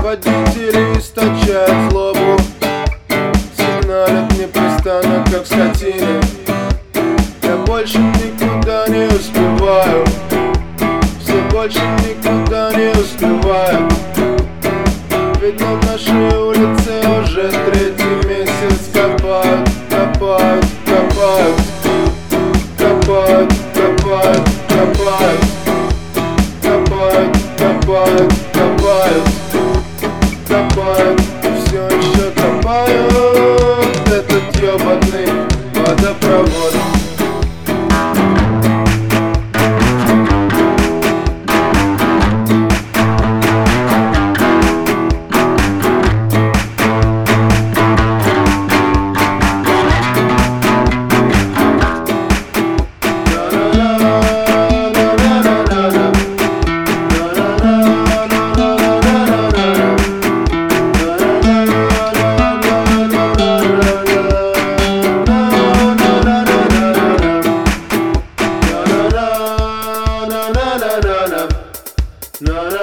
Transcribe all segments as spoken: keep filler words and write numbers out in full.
Водители источают злобу, сигналят непрестанно, как скотина. Я больше никуда не успеваю, все больше никуда не успеваю. Ведь на нашей улице уже третий месяц копают, копают, копают, копают, копают, копают, копают, копают, копают, копают, все еще копают этот ёбаный водопровод.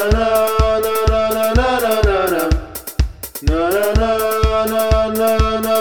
Na na na na na na na na na na na na